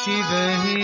शिव हे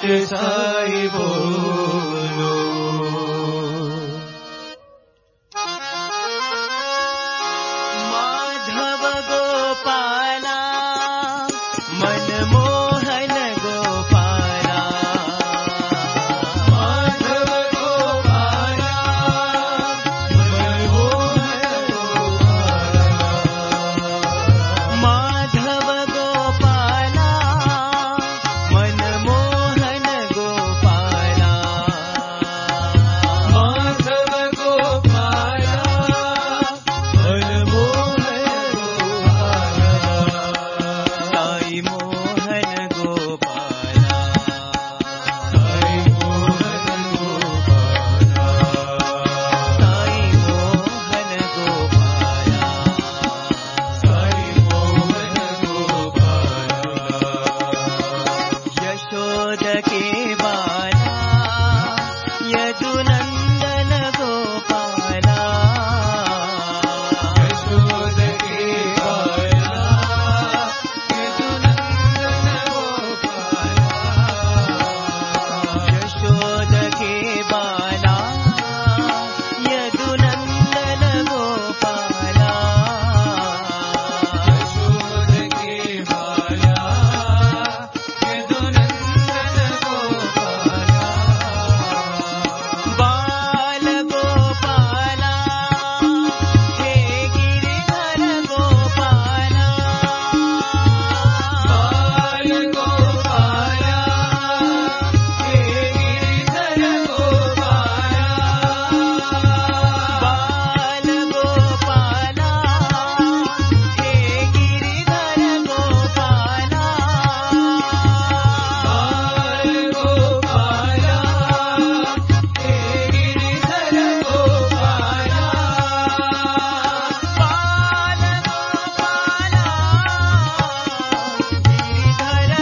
साई बोलो। माधव गोपाला मनमोहन गोपाला, माधव गोपाला मनमोहन गोपाला, माधव गोपाला मनमोहन गोपाला, माधव गोपाला मनमोहन गोपाला, साई मोहन गोपाला, साई मोहन गोपाला, साई मोहन गोपाला, साई मोहन गोपाला, यशोद के बाला यदुनंदन गोपाला, यशोद के बाला यदुनंदन गोपाला, यशोद के बाला यदुनंदन गोपाला, यशोद के बाला यदुनंदन गोपाला, बाल गोपाला हे गिरिधर गोपाला, बाल गोपाला हे गिरिधर गोपाला, बाल गोपाला हे गिरिधर गोपाला, बाल गोपाला हे गिरिधर गोपाला, बाल गोपाला गिरिधर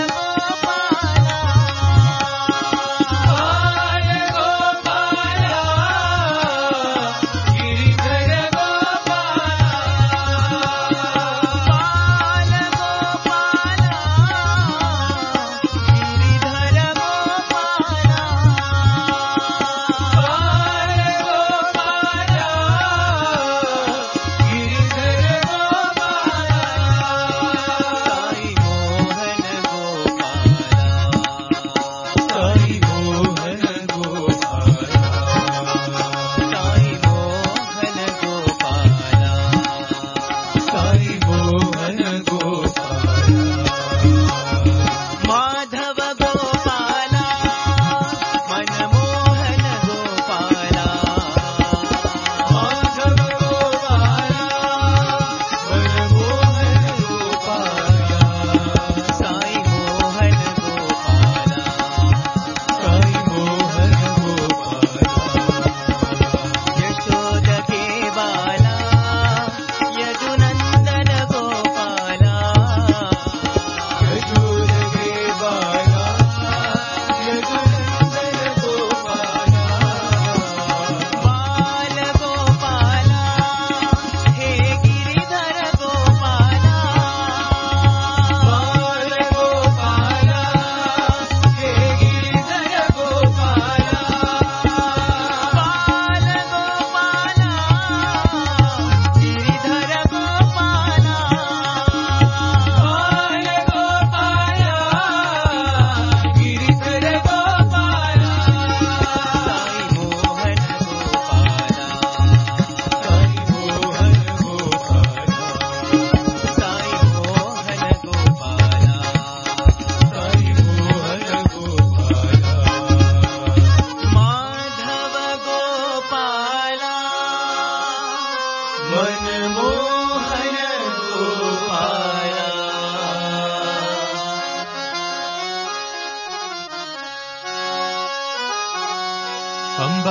अम्ब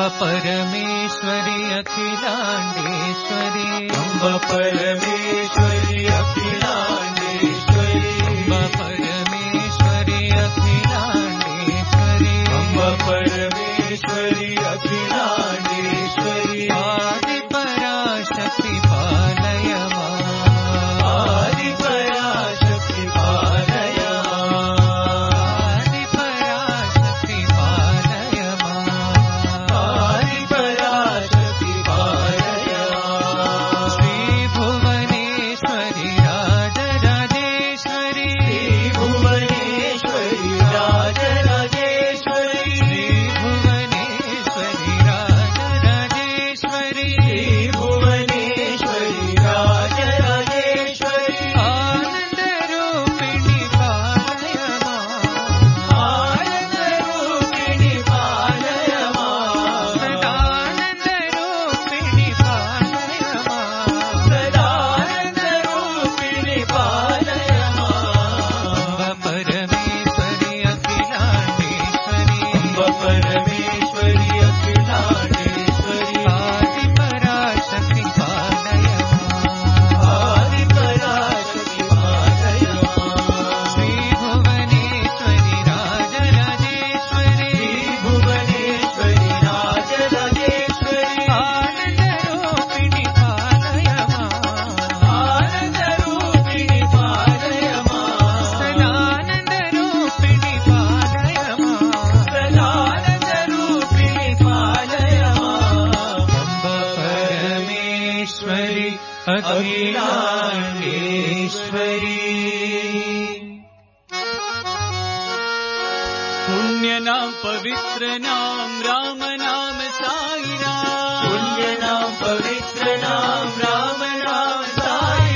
परमेश्वरी अखिलांडेश्वरी, अम्ब परमेश्वरी अखिलांडेश्वरी, अम्ब परमेश्वरी अखिलांडेश्वरी, अम्ब परमेश्वरी अखिलांडेश्वरी, आदि पराशक्ति पालय मां, आदि पराशक्ति पालय मां, आदि पराशक्ति अखिलाण्डेश्वरी पुण्य नाम पवित्र नाम राम नाम साई राम। पुण्य नाम पवित्र नाम राम नाम साई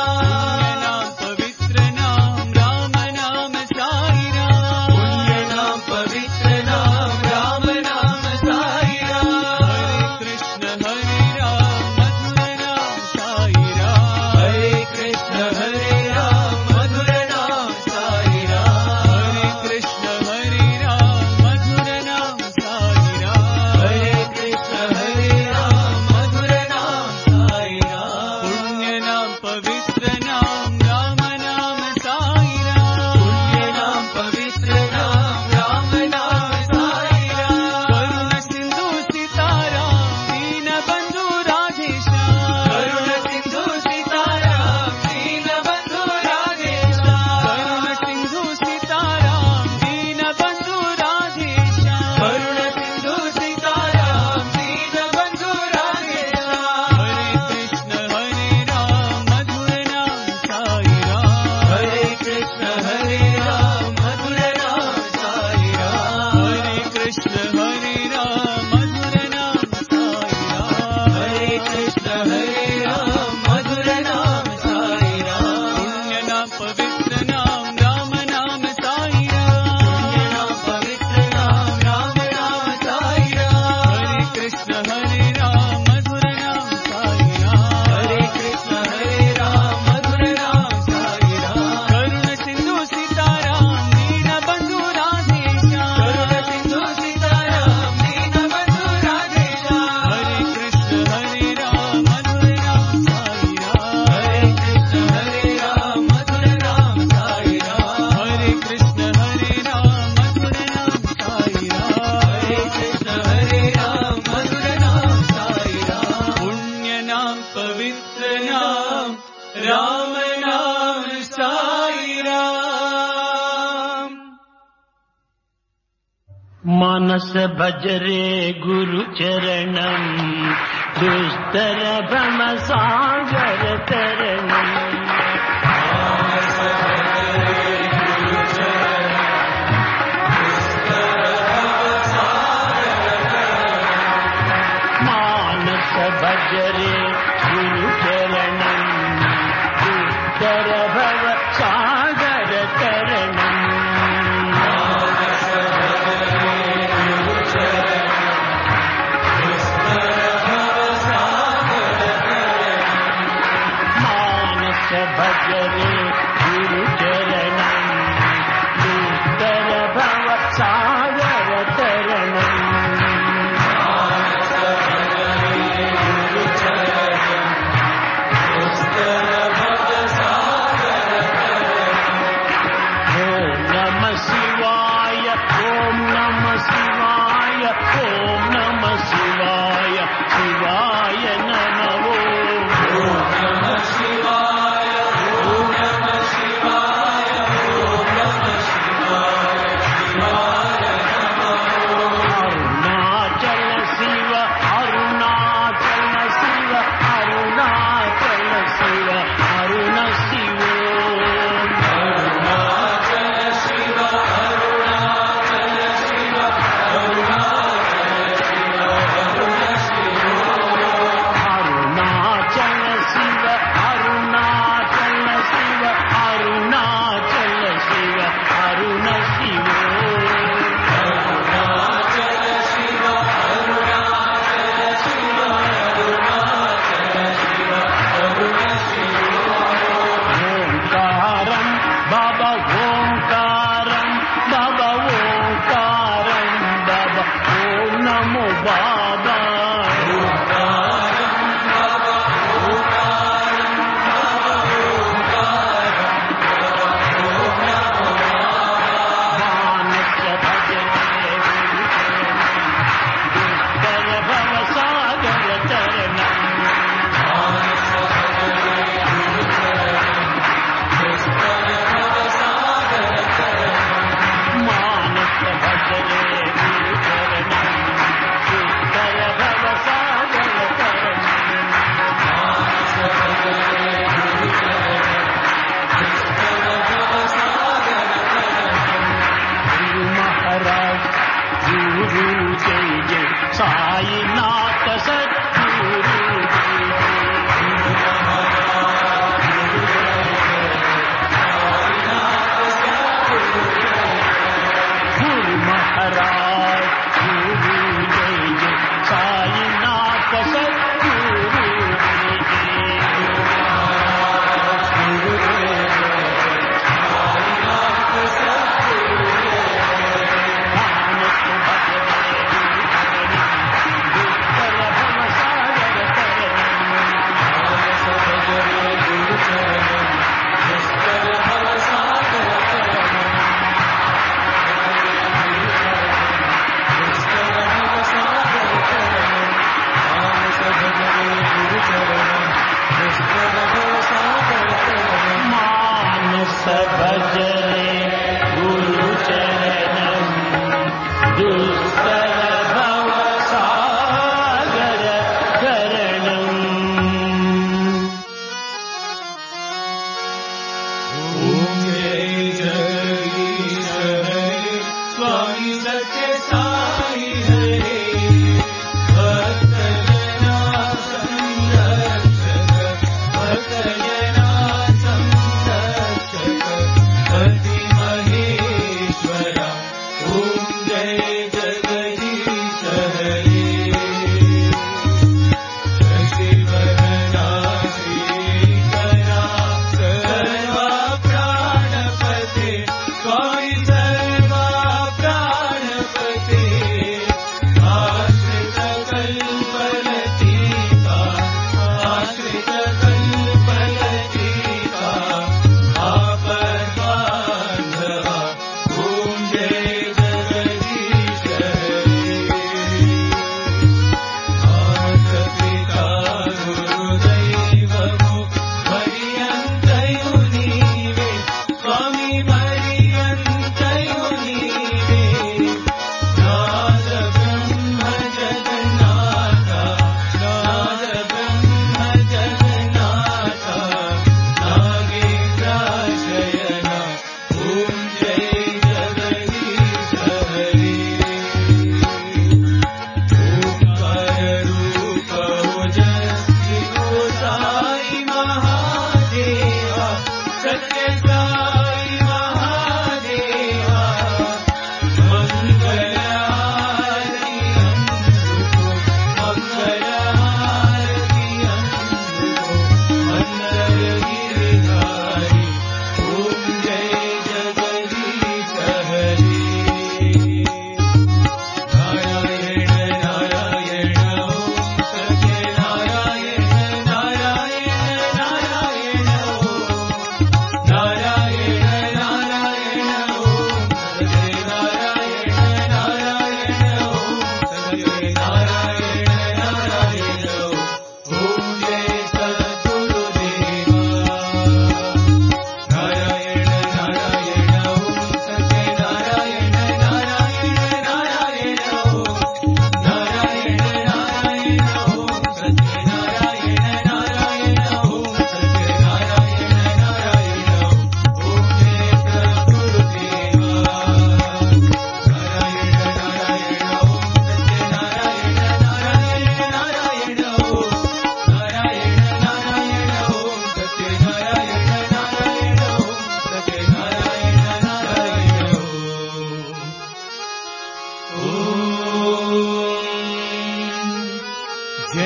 राम। पुण्य नाम पवित्र नाम राम नाम साई राम। पुण्य नाम पवित्र नाम राम नाम साई राम। हरे कृष्ण हरे राम मधुर नाम साई राम। हरे कृष्ण हरे राम मधुर नाम साई राम। हरे कृष्ण हरे राम मधुर नाम साई राम। हरे कृष्ण हरे राम मधुर नाम साई राम। पुण्य नाम पवित्र नाम राम नाम साई राम। पुण्य नाम पवित्र नाम राम नाम साई राम। करुण सिंधु सीताराम दीन बंधु राधेश्याम। करुण सिंधु सीताराम दीन बंधु राधेश्याम। करुण सिंधु सीताराम दीन बंधु राधेश्याम। करुण सिंधु सीताराम दीन बंधु राधेश्याम। हरे कृष्ण हरे राम मधुर नाम साई राम। हरे कृष्ण हरे राम मधुर नाम साई राम। हरे कृष्ण हरे राम मधुर नाम साई राम। हरे कृष्ण हरे राम मधुर नाम साई राम। पुण्य नाम पवित्र नाम राम नाम साई राम। पुण्य नाम पवित्र नाम राम नाम साई राम। हरे कृष्ण हरे राम मधुर नाम साई राम। हरे कृष्ण हरे राम मधुर नाम साई राम। करुण सिंधु सीताराम दीन बंधु राधेश्याम। करुण सिंधु सीताराम दीन बंधु राधेश्याम। हरे कृष्ण हरे राम मधुर नाम साई राम। हरे कृष्ण हरे राम मधुर नाम साई राम। हरे कृष्ण हरे राम मधुर नाम साई राम। हरे कृष्ण हरे राम मधुर नाम साई राम। पुण्य नाम पवित्र नाम राम नाम साई राम। मानस भजरे गुरु चरणम दुस्तर भ्रम सागर तरणम। मानस भजरे गुरु चरणम दुस्तर भव सागर तरणम। मानस भजरे गुरु चरणम दुस्तर भव सागर तरणम। ओम नमः शिवाय ओम नमः शिवाय ओम नमः शिवाय शिवाय नमः ओम। नमः शिवाय ओम नमः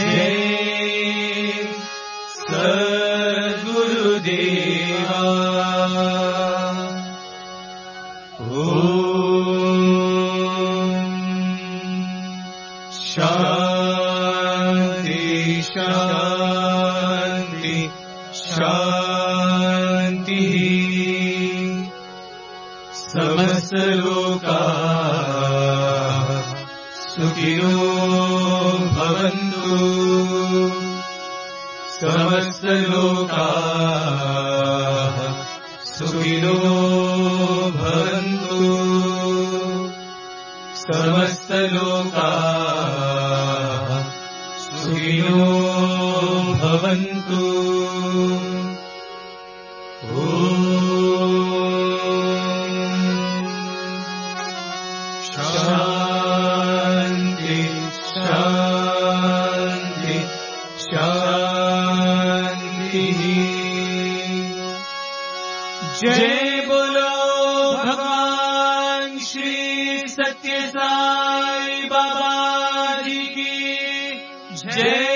जय सद्गुरुदेवा। शांति शांति शांति। समस्त लोकाः सुखिनो भवन्तु। समस्त लोकाः सुखिनो भवन्तु। समस्त लोकाः सुखिनो भवन्तु। शांति शांति शांति। जय बोलो भगवान श्री सत्य साई बाबा जी की जय।